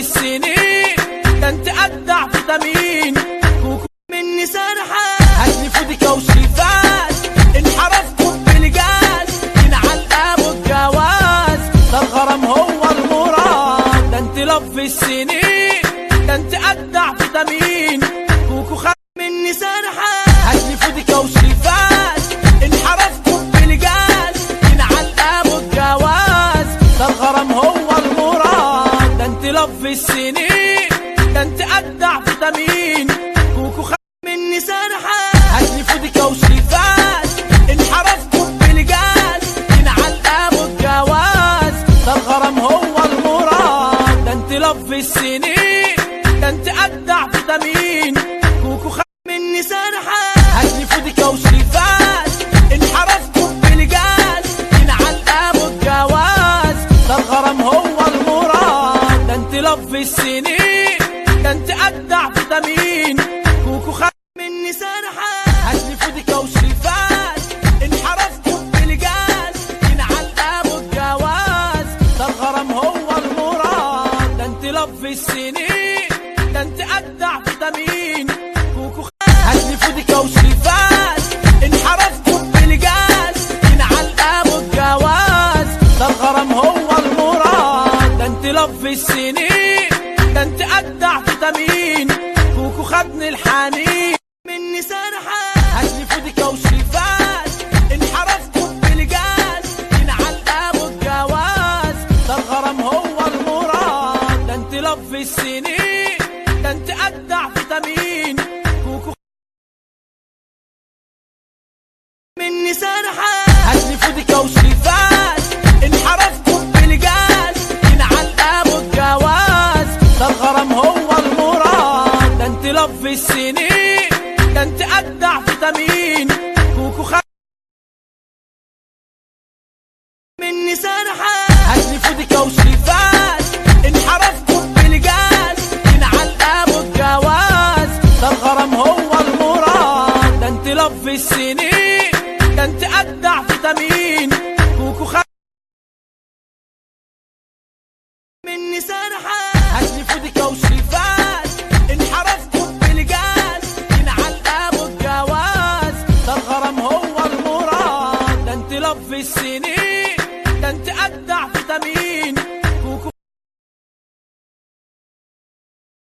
السنين، ده انت ادع فيتامين. كوكو مني سرحة هاتلي فودكا وشيفات، انحرفتوا بالجاز ينعل ابو الجواز، ده الغرام هو المراد. ده انت لف السنين، ده انت ادع فيتامين. كوكو خد مني سرحة هاتلي فودكا وشيفات، انحرفتوا بالجاز ينعل ابو الجواز، ده الغرام هو المراد. ده انت لف السنين، ده انت ادع فيتامين. كوكو خد مني سرحة هاتلي فودكا وشيفات، انحرفتوا بالجاز ينعل ابو الجواز، ده الغرام هو المراد. ده انت لف السنين، ده انت ادع فيتامين. كوكو خد مني سرحة هاتلي فودكا وشيفات، انحرفتوا بالجاز ينعل ابو الجواز، ده الغرام هو المراد. ده انت لف السنين، ده انت ادع فيتامين. كوكو خد مني سرحة هاتلي فودكا وشيفات، انحرفتوا بالجاز ينعل ابو الجواز، ده الغرام هو المراد. ده انت لف السنين، ده انت ادع فيتامين. كوكو هاتلي فودكا وشيفات، انحرفتوا بالجاز ينعل ابو الجواز، ده الغرام هو المراد. ده انت لف السنين، ده انت ادع فيتامين. كوكو خدني الحنين مني سرحة هاتلي فودكا وشيفات، انحرفتوا بالجاز ينعل ابو الجواز، ده الغرام هو المراد. ده انت لف السنين، ده انت ادع فيتامين. كوكو مني سرحة هاتلي فودكا وشيفات، انحرفتوا بالجاز ينعل ابو الجواز، ده الغرام هو المراد. ده انت لف السنين، ده انت ادع فيتامين. كوكو خد مني سرحة هاتلي فودكا وشيفات، انحرفتوا بالجاز ينعل ابو الجواز، ده الغرام هو المراد. ده انت لف السنين،